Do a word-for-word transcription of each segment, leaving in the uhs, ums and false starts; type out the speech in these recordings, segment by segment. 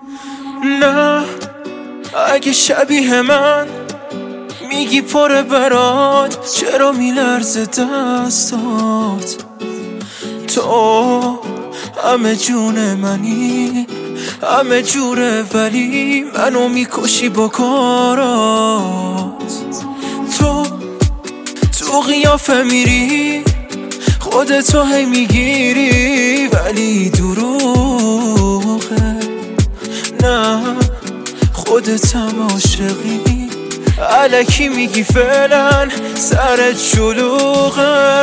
نه اگه شبیه من میگی پره برات، چرا میلرزه دستات؟ تو همه جون منی، همه جوره، ولی منو میکشی با کارات. تو تو قیافه میری، خودتو هی میگیری، ولی دروغه. نه خودتم عاشقی، الکی میگی فعلا سرت شلوغه.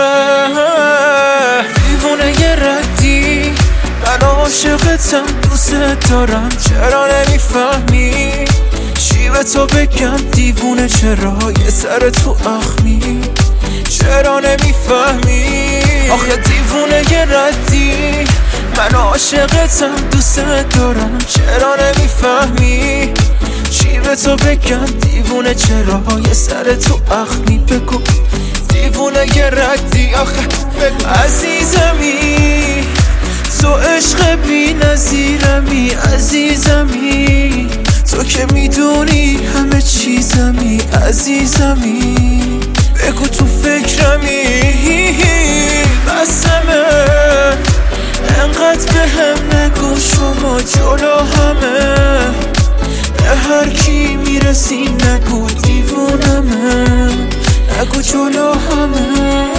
دیوونه یه ردی، من عاشقتم، دوست دارم، چرا نمیفهمی؟ چی به تو بگم دیوونه، چرا یه سر تو اخمی؟ چرا نمیفهمی؟ آخه دیوونه یه ردی، من عاشقتم، دوست دارم، چرا نمیفهمی؟ چی به تو بگم دیوونه، چرا یه سر تو اخمی؟ بگو دیوونه یه ردی. آخه عزیزمی، تو عشق بی نظیرمی، عزیزمی، تو که میدونی همه چیزمی، عزیزمی، بگو تو فکرمی. بسمه انقدر به هم نگو، شما جلو همه به هر کی میرسی نگو دیوونمه، نگو جلو همه.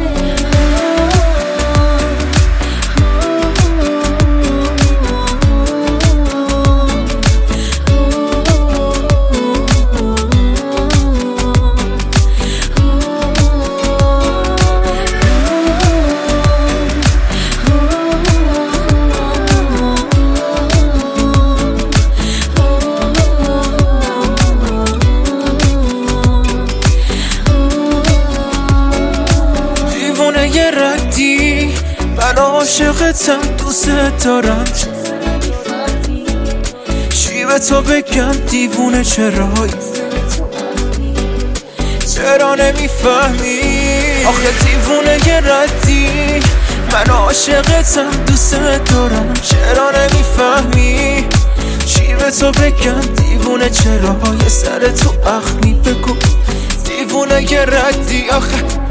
یه ردی، من عاشقتم، دوست دارم، چی به تو بگم دیوونه، چرا چرا نمیفهمی؟ آخه دیوونه یه ردی، من عاشقتم، دوست دارم، چرا نمیفهمی؟ چی به تو بگم دیوونه، چرا یه سر تو اخمی؟ بگو دیوونه یه ردی. آخه